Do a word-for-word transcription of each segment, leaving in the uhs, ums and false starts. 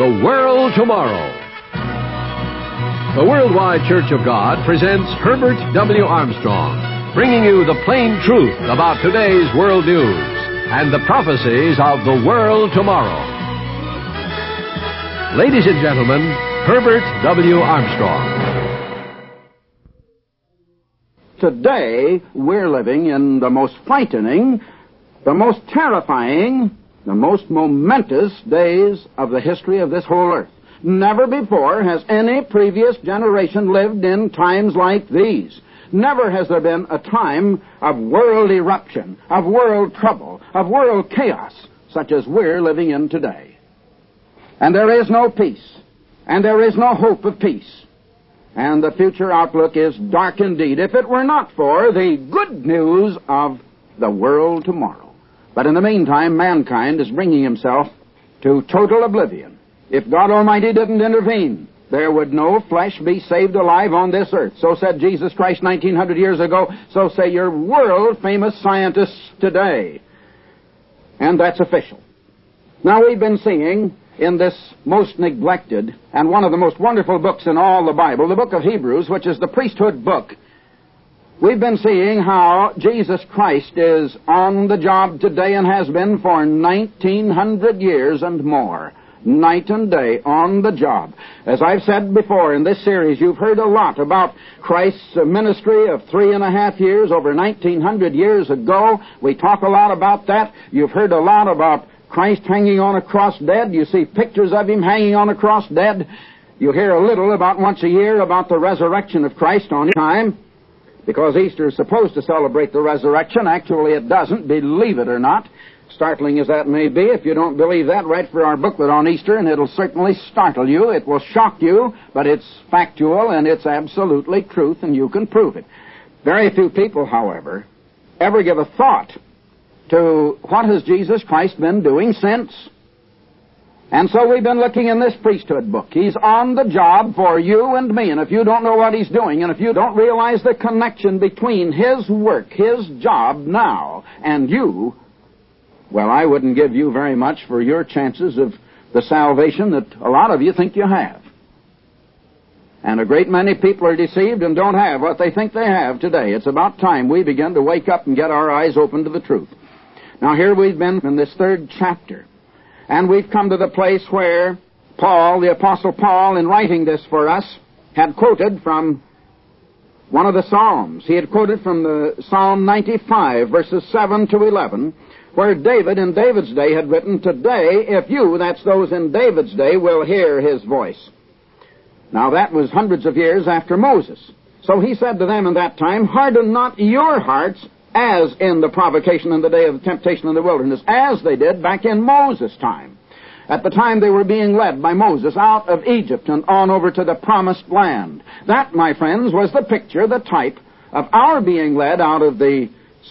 The World Tomorrow. The Worldwide Church of God presents Herbert W. Armstrong, bringing you the plain truth about today's world news and the prophecies of the world tomorrow. Ladies and gentlemen, Herbert W. Armstrong. Today, we're living in the most frightening, the most terrifying, the most momentous days of the history of this whole earth. Never before has any previous generation lived in times like these. Never has there been a time of world eruption, of world trouble, of world chaos, such as we're living in today. And there is no peace, and there is no hope of peace. And the future outlook is dark indeed, if it were not for the good news of the world tomorrow. But in the meantime, mankind is bringing himself to total oblivion. If God Almighty didn't intervene, there would no flesh be saved alive on this earth. So said Jesus Christ nineteen hundred years ago. So say your world-famous scientists today. And that's official. Now, we've been seeing in this most neglected and one of the most wonderful books in all the Bible, the book of Hebrews, which is the priesthood book, we've been seeing how Jesus Christ is on the job today and has been for nineteen hundred years and more. Night and day on the job. As I've said before in this series, you've heard a lot about Christ's ministry of three and a half years over nineteen hundred years ago. We talk a lot about that. You've heard a lot about Christ hanging on a cross dead. You see pictures of him hanging on a cross dead. You hear a little about once a year about the resurrection of Christ on time, because Easter is supposed to celebrate the resurrection. Actually, it doesn't, believe it or not. Startling as that may be, if you don't believe that, write for our booklet on Easter, and it'll certainly startle you. It will shock you, but it's factual, and it's absolutely truth, and you can prove it. Very few people, however, ever give a thought to what has Jesus Christ been doing since. And so we've been looking in this priesthood book. He's on the job for you and me, and if you don't know what he's doing, and if you don't realize the connection between his work, his job now, and you, well, I wouldn't give you very much for your chances of the salvation that a lot of you think you have. And a great many people are deceived and don't have what they think they have today. It's about time we begin to wake up and get our eyes open to the truth. Now, here we've been in this third chapter, and we've come to the place where Paul, the Apostle Paul, in writing this for us, had quoted from one of the Psalms. He had quoted from the Psalm ninety-five, verses seven to eleven, where David in David's day had written, "Today, if you," that's those in David's day, "will hear his voice." Now, that was hundreds of years after Moses. So he said to them in that time, "Harden not your hearts as in the provocation in the day of the temptation in the wilderness," as they did back in Moses' time. At the time they were being led by Moses out of Egypt and on over to the promised land. That, my friends, was the picture, the type of our being led out of the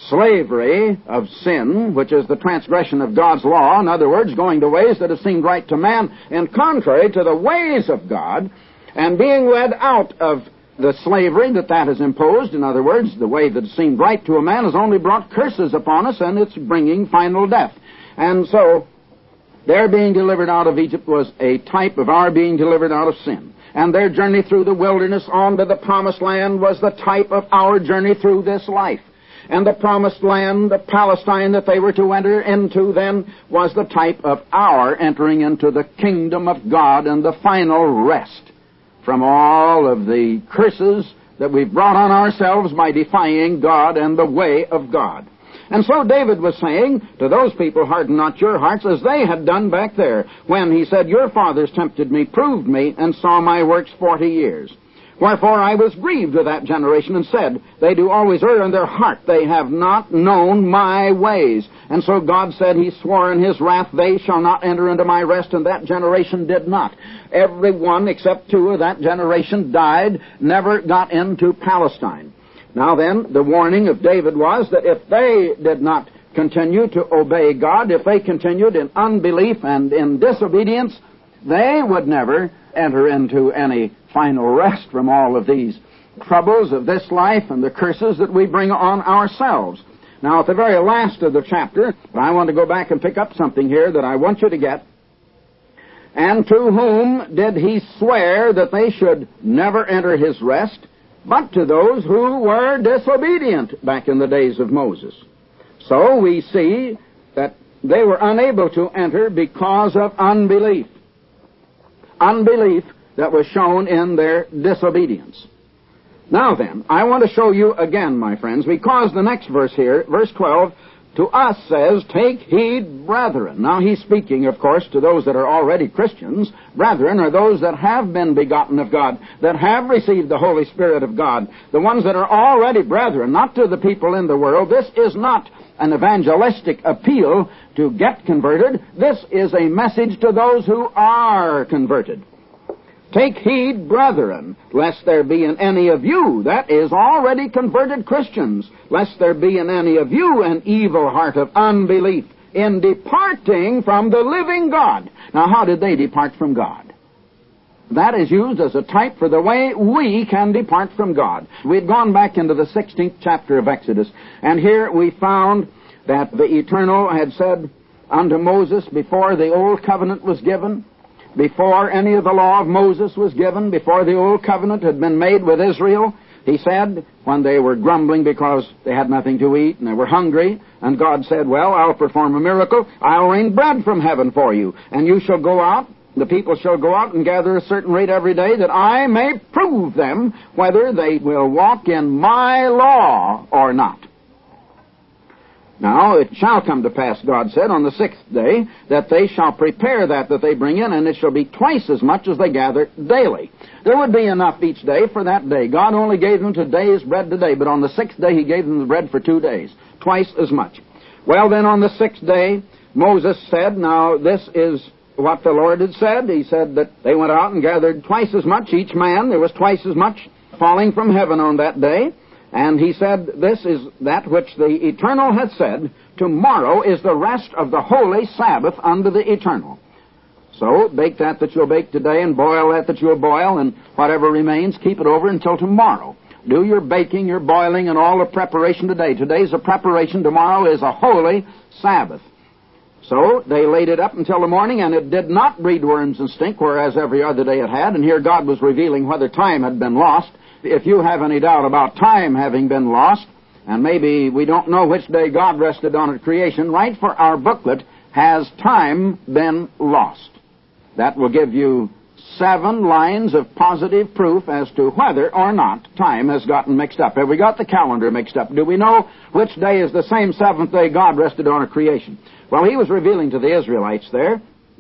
slavery of sin, which is the transgression of God's law. In other words, going the ways that have seemed right to man and contrary to the ways of God, and being led out of the slavery that that has imposed. In other words, the way that seemed right to a man has only brought curses upon us, and it's bringing final death. And so, their being delivered out of Egypt was a type of our being delivered out of sin. And their journey through the wilderness on to the promised land was the type of our journey through this life. And the promised land, the Palestine that they were to enter into then, was the type of our entering into the kingdom of God and the final rest from all of the curses that we've brought on ourselves by defying God and the way of God. And so David was saying to those people, "Harden not your hearts," as they had done back there, when he said, "Your fathers tempted me, proved me, and saw my works forty years. Wherefore I was grieved with that generation and said, they do always err in their heart. They have not known my ways." And so God said, he swore in his wrath, "They shall not enter into my rest," and that generation did not. Every one except two of that generation died, never got into Palestine. Now then, the warning of David was that if they did not continue to obey God, if they continued in unbelief and in disobedience, they would never enter into any final rest from all of these troubles of this life and the curses that we bring on ourselves. Now, at the very last of the chapter, I want to go back and pick up something here that I want you to get. And to whom did he swear that they should never enter his rest? But to those who were disobedient back in the days of Moses. So we see that they were unable to enter because of unbelief. Unbelief that was shown in their disobedience. Now then, I want to show you again, my friends, because the next verse here, verse twelve, to us says, take heed, brethren. Now he's speaking, of course, to those that are already Christians. Brethren are those that have been begotten of God, that have received the Holy Spirit of God, the ones that are already brethren, not to the people in the world. This is not an evangelistic appeal to get converted. This is a message to those who are converted. Take heed, brethren, lest there be in any of you, that is, already converted Christians, lest there be in any of you an evil heart of unbelief in departing from the living God. Now, how did they depart from God? That is used as a type for the way we can depart from God. We had gone back into the sixteenth chapter of Exodus, and here we found that the Eternal had said unto Moses before the Old Covenant was given, before any of the law of Moses was given, before the Old Covenant had been made with Israel, he said, when they were grumbling because they had nothing to eat and they were hungry, and God said, well, I'll perform a miracle. I'll rain bread from heaven for you, and you shall go out, the people shall go out and gather a certain rate every day, that I may prove them whether they will walk in my law or not. Now, it shall come to pass, God said, on the sixth day, that they shall prepare that that they bring in, and it shall be twice as much as they gather daily. There would be enough each day for that day. God only gave them today's bread today, but on the sixth day he gave them the bread for two days, twice as much. Well, then on the sixth day, Moses said, now this is what the Lord had said. He said that they went out and gathered twice as much, each man. There was twice as much falling from heaven on that day. And he said, this is that which the Eternal hath said, tomorrow is the rest of the holy Sabbath unto the Eternal. So, bake that that you'll bake today, and boil that that you'll boil, and whatever remains, keep it over until tomorrow. Do your baking, your boiling, and all the preparation today. Today's a preparation, tomorrow is a holy Sabbath. So, they laid it up until the morning, and it did not breed worms and stink, whereas every other day it had, and here God was revealing whether time had been lost. If you have any doubt about time having been lost, and maybe we don't know which day God rested on at creation, write for our booklet, Has Time Been Lost? That will give you seven lines of positive proof as to whether or not time has gotten mixed up. Have we got the calendar mixed up? Do we know which day is the same seventh day God rested on at creation? Well, he was revealing to the Israelites there.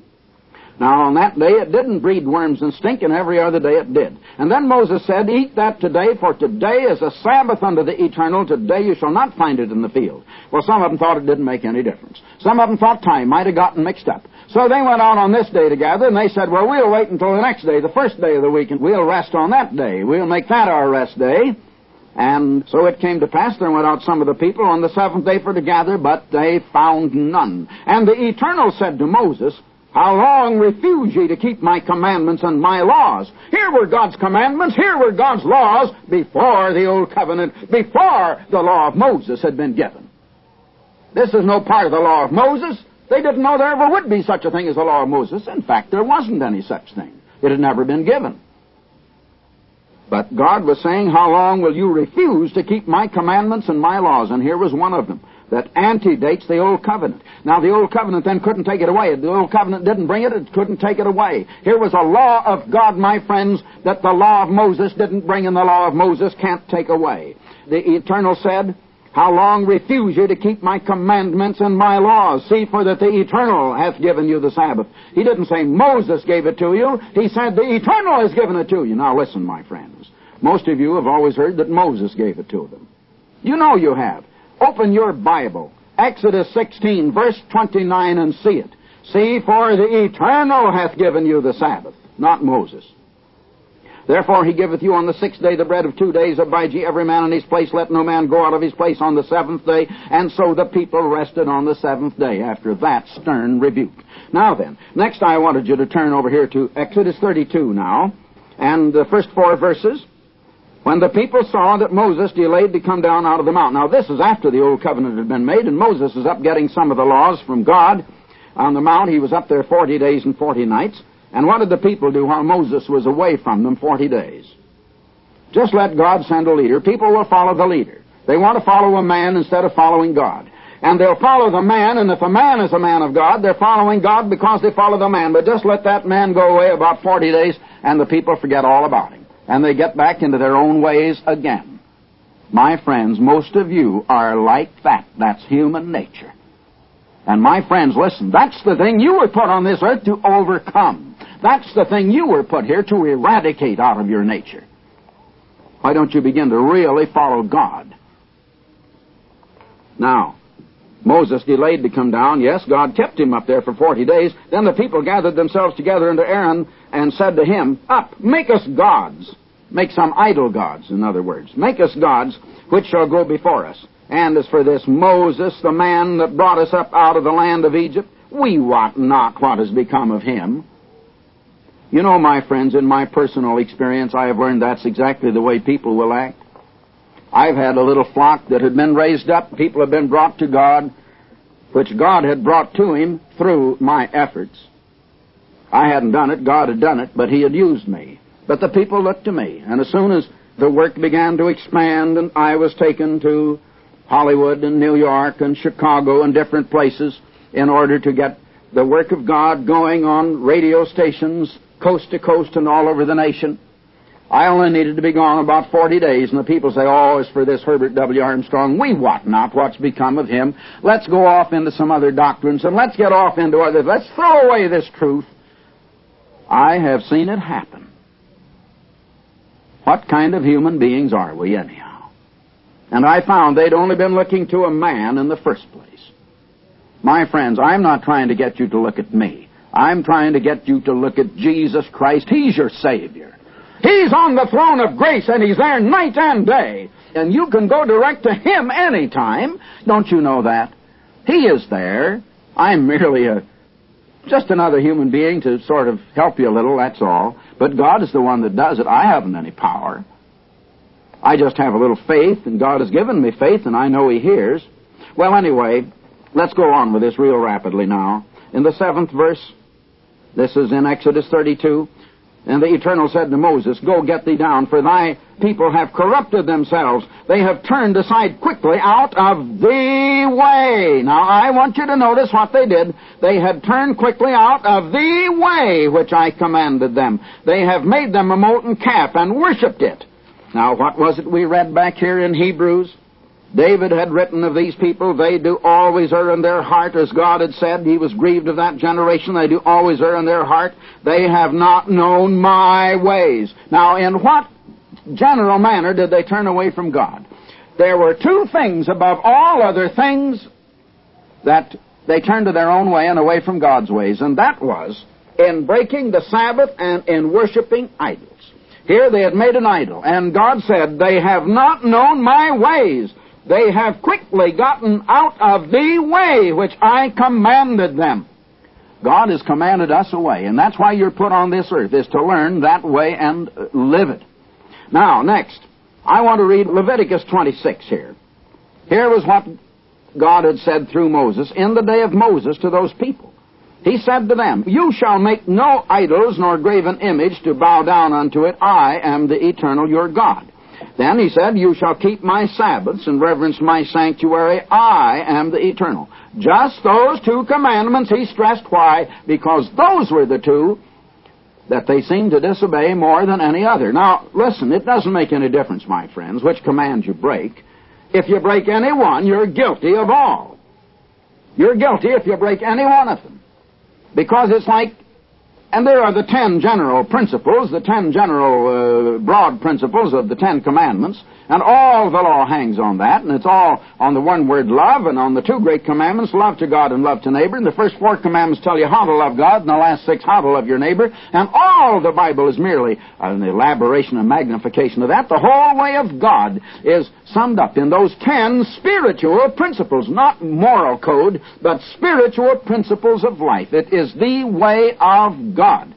Now, on that day, it didn't breed worms and stink, and every other day it did. And then Moses said, eat that today, for today is a Sabbath unto the Eternal. Today you shall not find it in the field. Well, some of them thought it didn't make any difference. Some of them thought time might have gotten mixed up. So they went out on this day together, and they said, well, we'll wait until the next day, the first day of the week, and we'll rest on that day. We'll make that our rest day. And so it came to pass, there went out some of the people on the seventh day for to gather, but they found none. And the Eternal said to Moses, how long refuse ye to keep my commandments and my laws? Here were God's commandments, here were God's laws before the Old Covenant, before the law of Moses had been given. This is no part of the law of Moses. They didn't know there ever would be such a thing as the law of Moses. In fact, there wasn't any such thing. It had never been given. But God was saying, how long will you refuse to keep my commandments and my laws? And here was one of them that antedates the Old Covenant. Now, the Old Covenant then couldn't take it away. The Old Covenant didn't bring it, it couldn't take it away. Here was a law of God, my friends, that the law of Moses didn't bring, and the law of Moses can't take away. The Eternal said, how long refuse you to keep my commandments and my laws? See, for that the Eternal hath given you the Sabbath. He didn't say Moses gave it to you. He said the Eternal has given it to you. Now listen, my friends. Most of you have always heard that Moses gave it to them. You know you have. Open your Bible, Exodus sixteen, verse twenty-nine, and see it. See, for the Eternal hath given you the Sabbath, not Moses. Therefore he giveth you on the sixth day the bread of two days. Abide ye every man in his place. Let no man go out of his place on the seventh day. And so the people rested on the seventh day after that stern rebuke. Now then, next I wanted you to turn over here to Exodus thirty-two now. And the first four verses. When the people saw that Moses delayed to come down out of the mountain. Now this is after the Old Covenant had been made, and Moses is up getting some of the laws from God on the mount. He was up there forty days and forty nights. And what did the people do while Moses was away from them forty days? Just let God send a leader. People will follow the leader. They want to follow a man instead of following God. And they'll follow the man, and if a man is a man of God, they're following God because they follow the man. But just let that man go away about forty days, and the people forget all about him. And they get back into their own ways again. My friends, most of you are like that. That's human nature. And my friends, listen, that's the thing you were put on this earth to overcome. That's the thing you were put here to eradicate out of your nature. Why don't you begin to really follow God? Now, Moses delayed to come down. Yes, God kept him up there for forty days. Then the people gathered themselves together unto Aaron and said to him, Up, make us gods. Make some idol gods, in other words. Make us gods which shall go before us. And as for this Moses, the man that brought us up out of the land of Egypt, we wot not what has become of him. You know, my friends, in my personal experience, I have learned that's exactly the way people will act. I've had a little flock that had been raised up. People have been brought to God, which God had brought to him through my efforts. I hadn't done it. God had done it, but he had used me. But the people looked to me. And as soon as the work began to expand and I was taken to Hollywood and New York and Chicago and different places in order to get the work of God going on radio stations coast to coast and all over the nation, I only needed to be gone about forty days, and the people say, Oh, as for this Herbert W. Armstrong, we wot not what's become of him. Let's go off into some other doctrines, and let's get off into others. Let's throw away this truth. I have seen it happen. What kind of human beings are we, anyhow? And I found they'd only been looking to a man in the first place. My friends, I'm not trying to get you to look at me. I'm trying to get you to look at Jesus Christ. He's your Savior. He's on the throne of grace, and he's there night and day. And you can go direct to him any time. Don't you know that? He is there. I'm merely a just another human being to sort of help you a little, that's all. But God is the one that does it. I haven't any power. I just have a little faith, and God has given me faith, and I know he hears. Well, anyway, let's go on with this real rapidly now. In the seventh verse, this is in Exodus thirty-two, and the Eternal said to Moses, Go get thee down, for thy people have corrupted themselves. They have turned aside quickly out of the way. Now, I want you to notice what they did. They had turned quickly out of the way which I commanded them. They have made them a molten calf and worshipped it. Now, what was it we read back here in Hebrews? David had written of these people, they do always err in their heart, as God had said. He was grieved of that generation. They do always err in their heart. They have not known my ways. Now, in what general manner did they turn away from God? There were two things above all other things that they turned to their own way and away from God's ways, and that was in breaking the Sabbath and in worshiping idols. Here they had made an idol, and God said, They have not known my ways. They have quickly gotten out of the way which I commanded them. God has commanded us a way, and that's why you're put on this earth, is to learn that way and live it. Now, next, I want to read Leviticus twenty-six here. Here was what God had said through Moses in the day of Moses to those people. He said to them, You shall make no idols nor graven image to bow down unto it. I am the eternal your God. Then he said, You shall keep my Sabbaths and reverence my sanctuary. I am the eternal. Just those two commandments he stressed. Why? Because those were the two that they seemed to disobey more than any other. Now, listen, it doesn't make any difference, my friends, which command you break. If you break any one, you're guilty of all. You're guilty if you break any one of them. Because it's like, and there are the ten general principles, the ten general uh, broad principles of the Ten Commandments, and all the law hangs on that, and it's all on the one word love, and on the two great commandments, love to God and love to neighbor. And the first four commandments tell you how to love God, and the last six how to love your neighbor. And all the Bible is merely an elaboration and magnification of that. The whole way of God is summed up in those ten spiritual principles, not moral code, but spiritual principles of life. It is the way of God.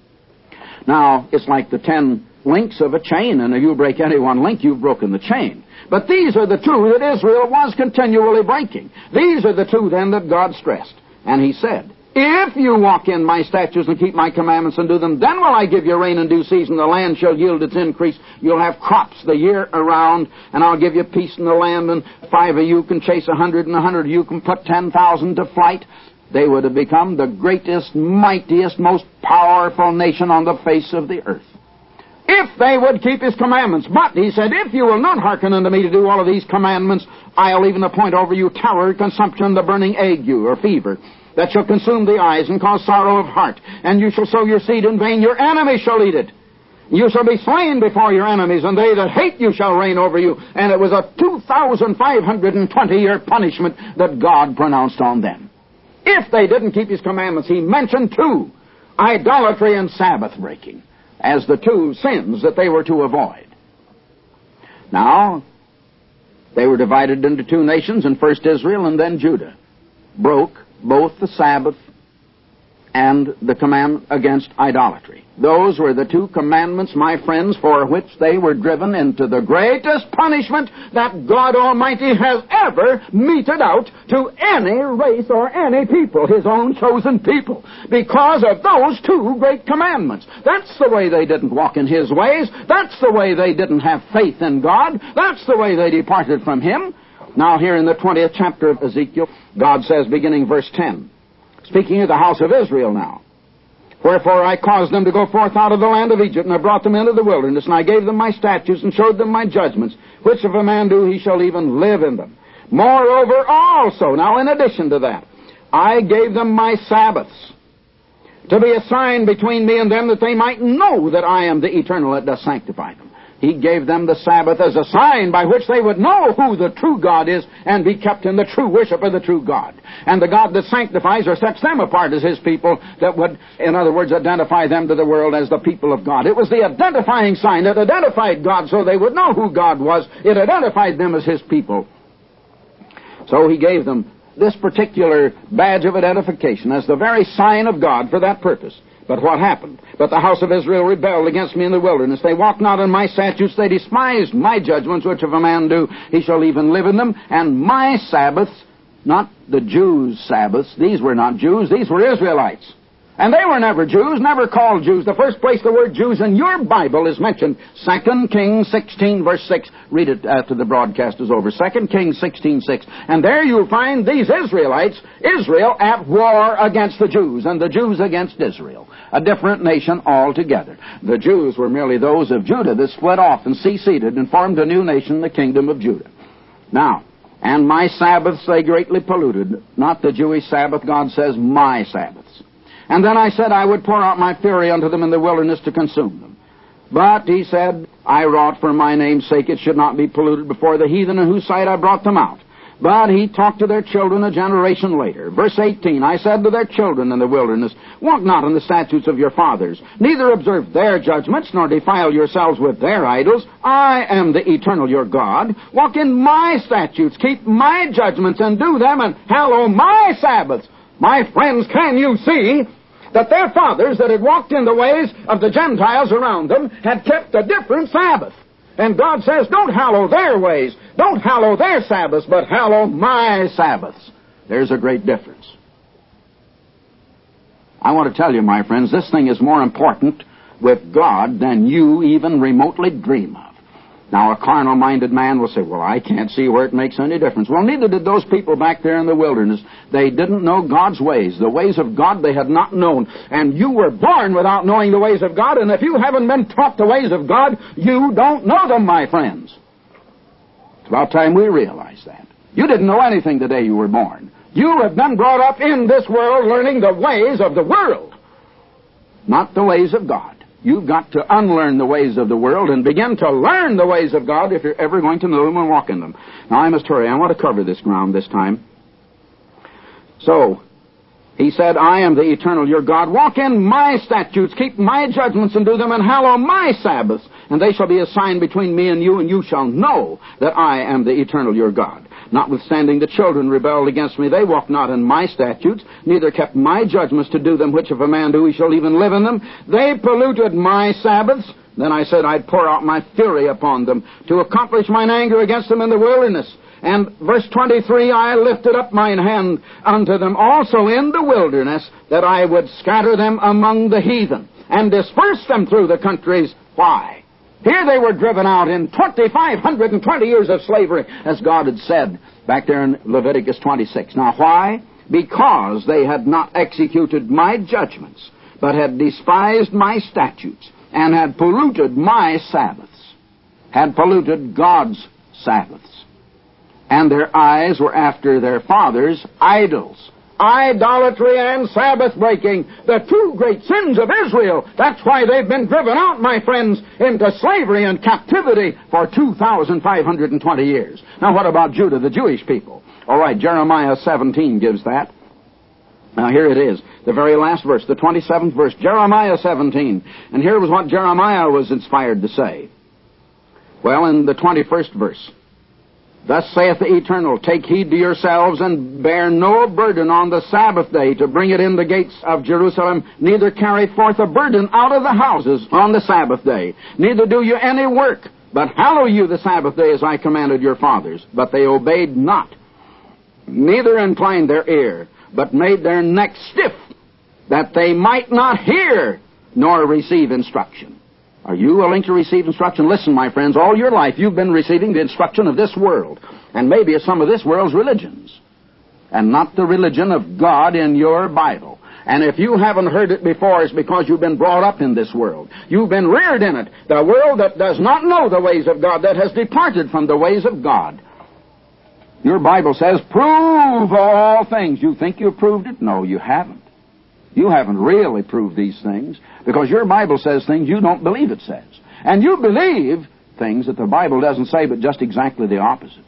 Now, it's like the ten links of a chain, and if you break any one link, you've broken the chain. But these are the two that Israel was continually breaking. These are the two, then, that God stressed. And he said, If you walk in my statutes and keep my commandments and do them, then will I give you rain in due season. The land shall yield its increase. You'll have crops the year around, and I'll give you peace in the land, and five of you can chase a hundred, and a hundred of you can put ten thousand to flight. They would have become the greatest, mightiest, most powerful nation on the face of the earth, if they would keep his commandments. But, he said, if you will not hearken unto me to do all of these commandments, I'll even appoint over you terror, consumption, the burning ague, or fever, that shall consume the eyes and cause sorrow of heart. And you shall sow your seed in vain. Your enemies shall eat it. You shall be slain before your enemies, and they that hate you shall reign over you. And it was a two thousand five hundred twenty year punishment that God pronounced on them, if they didn't keep his commandments. He mentioned two, idolatry and Sabbath breaking, as the two sins that they were to avoid. Now, they were divided into two nations, and first Israel and then Judah broke both the Sabbath and the commandment against idolatry. Those were the two commandments, my friends, for which they were driven into the greatest punishment that God Almighty has ever meted out to any race or any people, his own chosen people, because of those two great commandments. That's the way they didn't walk in his ways. That's the way they didn't have faith in God. That's the way they departed from him. Now, here in the twentieth chapter of Ezekiel, God says, beginning verse ten, speaking of the house of Israel now, wherefore I caused them to go forth out of the land of Egypt, and I brought them into the wilderness, and I gave them my statutes, and showed them my judgments, which if a man do, he shall even live in them. Moreover also, now in addition to that, I gave them my Sabbaths, to be a sign between me and them, that they might know that I am the Eternal that does sanctify them. He gave them the Sabbath as a sign by which they would know who the true God is and be kept in the true worship of the true God. And the God that sanctifies or sets them apart as his people, that would, in other words, identify them to the world as the people of God. It was the identifying sign that identified God so they would know who God was. It identified them as his people. So he gave them this particular badge of identification as the very sign of God for that purpose. But what happened? But the house of Israel rebelled against me in the wilderness. They walked not in my statutes. They despised my judgments, which if a man do, he shall even live in them. And my Sabbaths, not the Jews' Sabbaths. These were not Jews. These were Israelites. And they were never Jews, never called Jews. The first place the word Jews in your Bible is mentioned, Second Kings sixteen, verse six. Read it after the broadcast is over. Second Kings sixteen, six. And there you'll find these Israelites, Israel at war against the Jews, and the Jews against Israel. A different nation altogether. The Jews were merely those of Judah that split off and seceded and formed a new nation, the kingdom of Judah. Now, and my Sabbaths they greatly polluted. Not the Jewish Sabbath, God says, my Sabbaths. And then I said I would pour out my fury unto them in the wilderness to consume them. But, he said, I wrought for my name's sake it should not be polluted before the heathen in whose sight I brought them out. But he talked to their children a generation later. Verse eighteen, I said to their children in the wilderness, walk not in the statutes of your fathers, neither observe their judgments, nor defile yourselves with their idols. I am the Eternal your God. Walk in my statutes, keep my judgments, and do them, and hallow my Sabbaths. My friends, can you see that their fathers that had walked in the ways of the Gentiles around them had kept a different Sabbath? And God says, don't hallow their ways, don't hallow their Sabbaths, but hallow my Sabbaths. There's a great difference. I want to tell you, my friends, this thing is more important with God than you even remotely dream of. Now, a carnal-minded man will say, well, I can't see where it makes any difference. Well, neither did those people back there in the wilderness. They didn't know God's ways. The ways of God they had not known. And you were born without knowing the ways of God, and if you haven't been taught the ways of God, you don't know them, my friends. It's about time we realize that. You didn't know anything the day you were born. You have been brought up in this world learning the ways of the world, not the ways of God. You've got to unlearn the ways of the world and begin to learn the ways of God if you're ever going to know them and walk in them. Now, I must hurry. I want to cover this ground this time. So, he said, I am the Eternal your God. Walk in my statutes, keep my judgments, and do them, and hallow my Sabbaths. And they shall be a sign between me and you, and you shall know that I am the Eternal your God. Notwithstanding the children rebelled against me, they walked not in my statutes, neither kept my judgments to do them, which if a man do, he shall even live in them. They polluted my Sabbaths. Then I said I'd pour out my fury upon them, to accomplish mine anger against them in the wilderness. And verse twenty-three, I lifted up mine hand unto them also in the wilderness, that I would scatter them among the heathen, and disperse them through the countries. Why? Here they were driven out in two thousand five hundred twenty years of slavery, as God had said back there in Leviticus twenty-six. Now why? Because they had not executed my judgments, but had despised my statutes, and had polluted my Sabbaths, had polluted God's Sabbaths. And their eyes were after their fathers' idols. Idolatry and Sabbath breaking, the two great sins of Israel. That's why they've been driven out, my friends, into slavery and captivity for two thousand five hundred twenty years. Now what about Judah, the Jewish people? All right, Jeremiah seventeen gives that. Now here it is, the very last verse, the twenty-seventh verse, Jeremiah seventeen. And here was what Jeremiah was inspired to say. Well, in the twenty-first verse, thus saith the Eternal, take heed to yourselves, and bear no burden on the Sabbath day to bring it in the gates of Jerusalem, neither carry forth a burden out of the houses on the Sabbath day, neither do you any work, but hallow you the Sabbath day as I commanded your fathers. But they obeyed not, neither inclined their ear, but made their neck stiff, that they might not hear, nor receive instruction. Are you willing to receive instruction? Listen, my friends, all your life you've been receiving the instruction of this world, and maybe of some of this world's religions, and not the religion of God in your Bible. And if you haven't heard it before, it's because you've been brought up in this world. You've been reared in it. The world that does not know the ways of God, that has departed from the ways of God. Your Bible says, prove all things. You think you've proved it? No, you haven't. You haven't really proved these things, because your Bible says things you don't believe it says. And you believe things that the Bible doesn't say, but just exactly the opposite.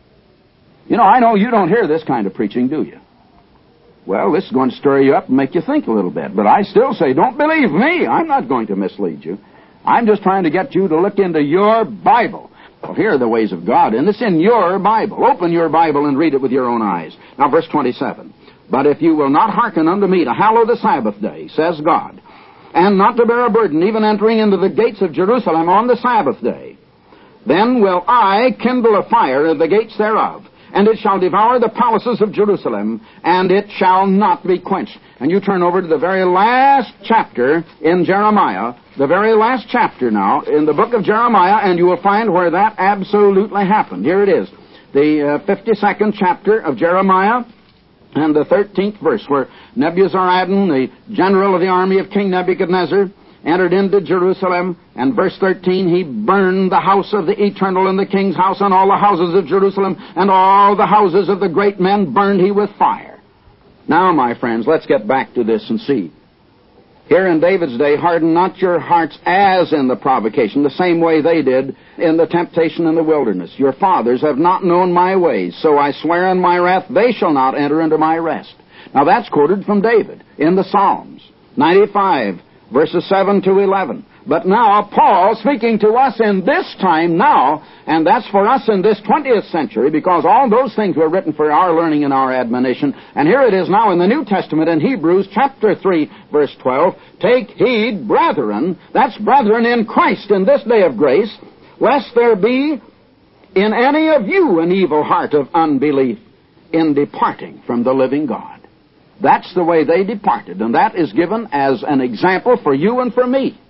You know, I know you don't hear this kind of preaching, do you? Well, this is going to stir you up and make you think a little bit. But I still say, don't believe me. I'm not going to mislead you. I'm just trying to get you to look into your Bible. Well, here are the ways of God, and it's in your Bible. Open your Bible and read it with your own eyes. Now, verse twenty-seven. But if you will not hearken unto me to hallow the Sabbath day, says God, and not to bear a burden, even entering into the gates of Jerusalem on the Sabbath day, then will I kindle a fire at the gates thereof, and it shall devour the palaces of Jerusalem, and it shall not be quenched. And you turn over to the very last chapter in Jeremiah, the very last chapter now, in the book of Jeremiah, and you will find where that absolutely happened. Here it is, the uh, fifty-second chapter of Jeremiah, and the thirteenth verse, where Nebuzaradan, the general of the army of King Nebuchadnezzar, entered into Jerusalem, and verse thirteen, he burned the house of the Eternal and the king's house, and all the houses of Jerusalem, and all the houses of the great men burned he with fire. Now, my friends, let's get back to this and see. Here in David's day, harden not your hearts as in the provocation, the same way they did in the temptation in the wilderness. Your fathers have not known my ways, so I swear in my wrath, they shall not enter into my rest. Now that's quoted from David in the Psalms, ninety-five, verses seven to eleven. But now, Paul, speaking to us in this time now, and that's for us in this twentieth century, because all those things were written for our learning and our admonition. And here it is now in the New Testament in Hebrews chapter three, verse twelve. Take heed, brethren, that's brethren in Christ in this day of grace, lest there be in any of you an evil heart of unbelief in departing from the living God. That's the way they departed, and that is given as an example for you and for me.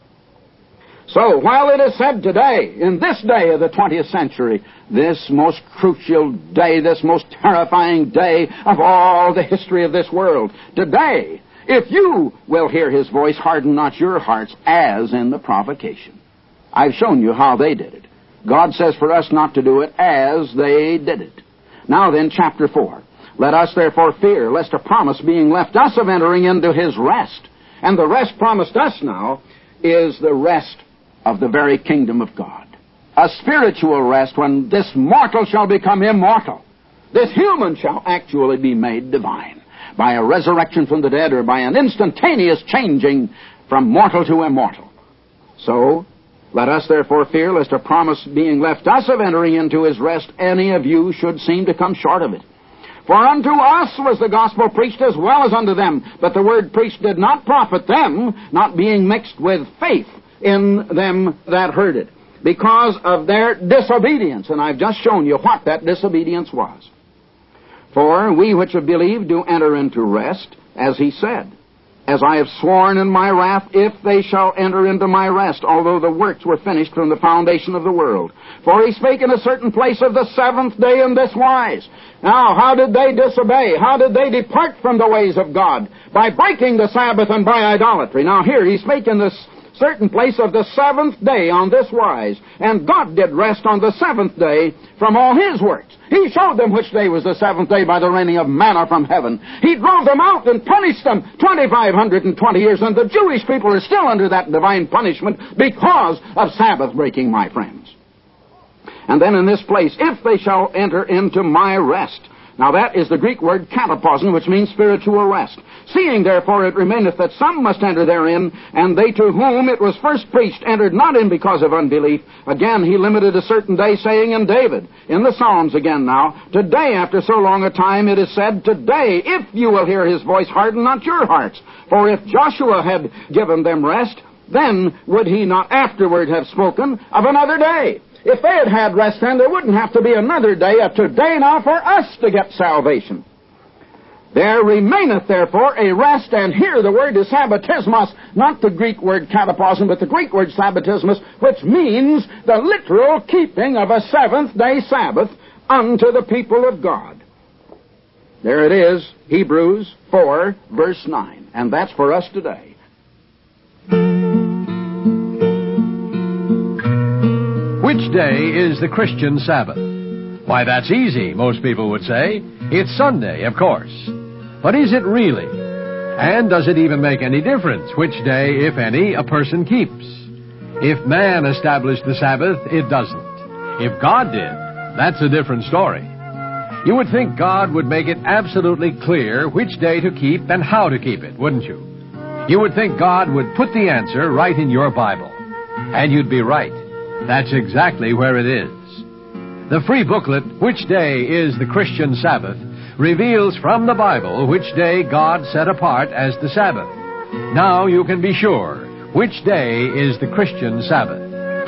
So, while it is said today, in this day of the twentieth century, this most crucial day, this most terrifying day of all the history of this world, today, if you will hear his voice, harden not your hearts as in the provocation. I've shown you how they did it. God says for us not to do it as they did it. Now then, chapter four. Let us therefore fear, lest a promise being left us of entering into his rest. And the rest promised us now is the rest of the very kingdom of God. A spiritual rest when this mortal shall become immortal. This human shall actually be made divine by a resurrection from the dead or by an instantaneous changing from mortal to immortal. So, let us therefore fear lest a promise being left us of entering into his rest, any of you should seem to come short of it. For unto us was the gospel preached as well as unto them, but the word preached did not profit them, not being mixed with faith in them that heard it. because of their disobedience. And I've just shown you what that disobedience was. For we which have believed do enter into rest, as he said, as I have sworn in my wrath, if they shall enter into my rest, although the works were finished from the foundation of the world. For he spake in a certain place of the seventh day in this wise. Now, how did they disobey? How did they depart from the ways of God? By breaking the Sabbath and by idolatry. Now here, he spake in this certain place of the seventh day on this wise. And God did rest on the seventh day from all his works. He showed them which day was the seventh day by the raining of manna from heaven. He drove them out and punished them twenty-five hundred twenty years, and the Jewish people are still under that divine punishment because of Sabbath breaking, my friends. And then in this place, if they shall enter into my rest. Now that is the Greek word kataposin, which means spiritual rest. Seeing therefore it remaineth that some must enter therein, and they to whom it was first preached entered not in because of unbelief. Again he limited a certain day, saying in David, in the Psalms again now, today after so long a time it is said, today if you will hear his voice, harden not your hearts. For if Joshua had given them rest, then would he not afterward have spoken of another day. If they had had rest then, there wouldn't have to be another day, a today now for us to get salvation. There remaineth therefore a rest, and here the word is sabbatismos, not the Greek word kataposin, but the Greek word sabbatismos, which means the literal keeping of a seventh-day Sabbath unto the people of God. There it is, Hebrews four, verse nine, and that's for us today. Which day is the Christian Sabbath? Why, that's easy, most people would say. It's Sunday, of course. But is it really? And does it even make any difference which day, if any, a person keeps? If man established the Sabbath, it doesn't. If God did, that's a different story. You would think God would make it absolutely clear which day to keep and how to keep it, wouldn't you? You would think God would put the answer right in your Bible. And you'd be right. That's exactly where it is. The free booklet, Which Day is the Christian Sabbath, reveals from the Bible which day God set apart as the Sabbath. Now you can be sure which day is the Christian Sabbath.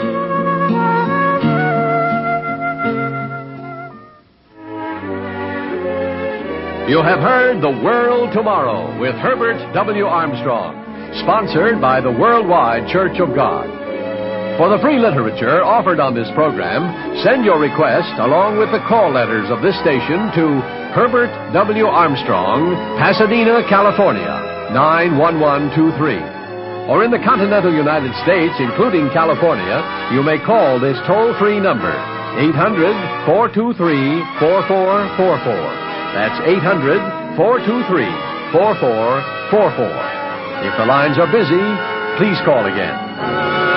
You have heard The World Tomorrow with Herbert W. Armstrong, sponsored by the Worldwide Church of God. For the free literature offered on this program, send your request along with the call letters of this station to Herbert W. Armstrong, Pasadena, California, nine one one two three. Or in the continental United States, including California, you may call this toll-free number, eight hundred, four two three, four four four four. That's eight hundred, four two three, four four four four. If the lines are busy, please call again.